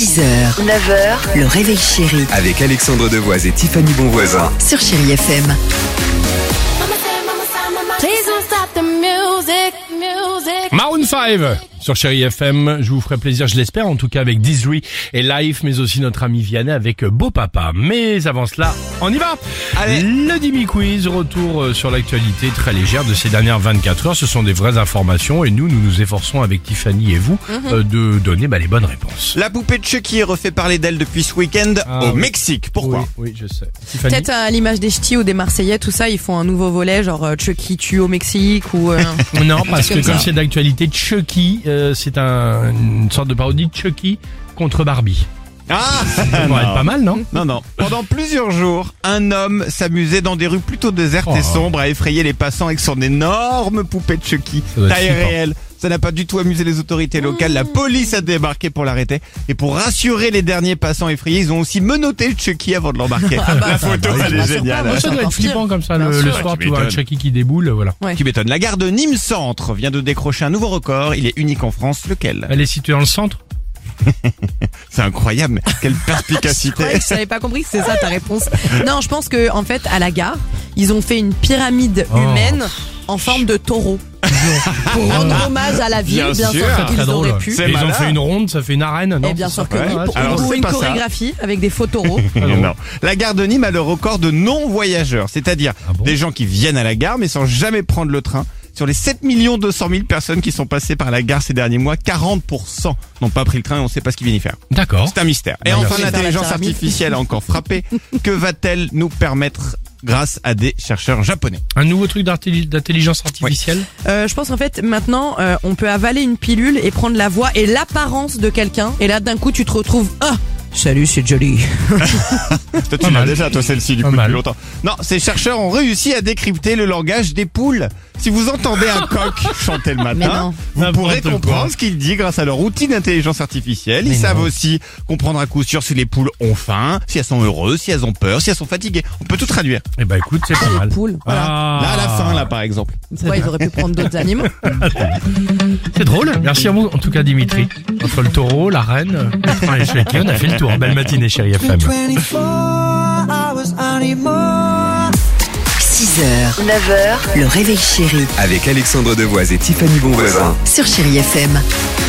6h, 9h, le réveil chéri Avec Alexandre Devoise et Tiffany Bonvoisin. sur Chéri FM. Please don't stop the music. Maroon 5 sur Chéri FM, je vous ferai plaisir, je l'espère, en tout cas avec Dizri et Life, mais aussi notre ami Vianney avec Beau Papa. Mais avant cela, on y va. Allez. Le Dimi Quiz, retour sur l'actualité très légère de ces dernières 24 heures. Ce sont des vraies informations et nous nous efforçons avec Tiffany et vous de donner les bonnes réponses. La poupée de Chucky refait parler d'elle depuis ce week-end au oui. Mexique. Pourquoi? Oui, je sais. Tiffany. Peut-être à l'image des Ch'tis ou des Marseillais, tout ça, ils font un nouveau volet, genre Chucky tue au Mexique ou... Non, parce que comme comme ça. c'est d'actualité, Chucky, c'est une sorte de parodie de Chucky contre Barbie. Ah Ça pourrait être pas mal, non? Non. Pendant plusieurs jours, un homme s'amusait dans des rues plutôt désertes et sombres à effrayer les passants avec son énorme poupée de Chucky. Ça doit être Taille flippant. réelle. Ça n'a pas du tout amusé les autorités locales. La police a débarqué pour l'arrêter. Et pour rassurer les derniers passants effrayés, ils ont aussi menotté le Chucky avant de l'embarquer. La photo, elle est géniale. Ça doit être encore flippant pire. comme ça, Bien le sûr. soir, Tu tu vois un m'étonnes. Chucky qui déboule, voilà. Ouais. Tu m'étonnes. La gare de Nîmes Centre vient de décrocher un nouveau record. Il est unique en France. Lequel? Elle est située dans le centre? C'est incroyable. Mais quelle Ouais, perspicacité. je savais pas compris que c'est ça ta réponse. Non, je pense que en fait, à la gare, ils ont fait une pyramide humaine en forme de taureau. Pour rendre hommage à la ville, Bien bien sûr, sûr. qu'ils Très drôle. auraient pu. C'est Et ils ont malin. fait une ronde, ça fait une arène, non? Et bien sûr que oui, Ouais. pour Alors, c'est une pas ça. chorégraphie avec des faux taureaux. Non. La gare de Nîmes a le record de non-voyageurs, c'est-à-dire Ah bon des gens qui viennent à la gare mais sans jamais prendre le train. Sur les 7 200 000 personnes qui sont passées par la gare ces derniers mois, 40% n'ont pas pris le train et on ne sait pas ce qu'ils viennent y faire. D'accord. C'est un mystère. Et Bien, enfin, merci. l'intelligence Faire la pyramide. artificielle a encore frappé. Que va-t-elle nous permettre grâce à des chercheurs japonais? Un nouveau truc d'intelligence artificielle? Je pense en fait maintenant on peut avaler une pilule et prendre la voix et l'apparence de quelqu'un et là d'un coup tu te retrouves salut c'est Jolie. Toi, Pas tu l'as mal. déjà, toi, celle-ci, du Pas coup, mal. depuis longtemps. Non, ces chercheurs ont réussi à décrypter le langage des poules. Si vous entendez un coq chanter le Mais matin, non. vous pourrez N'importe comprendre quoi. ce qu'il dit grâce à leur outil d'intelligence artificielle. Ils Mais savent non. aussi comprendre à coup sûr si les poules ont faim, si elles sont heureuses, si elles ont peur, si elles sont fatiguées. On peut tout traduire. Eh ben écoute, c'est pas mal. Poule. Voilà. Ah. Là, à la fin, là, par exemple. Ouais, ils auraient pu prendre d'autres animaux. C'est drôle. Merci à vous, en tout cas, Dimitri. Entre le taureau, la reine, le train et le Chucky, on a fait le tour. Belle matinée, Chéri FM. 6h, 9h, le réveil chéri Avec Alexandre Devoise et Tiffany Bonvoisin. sur Chéri FM.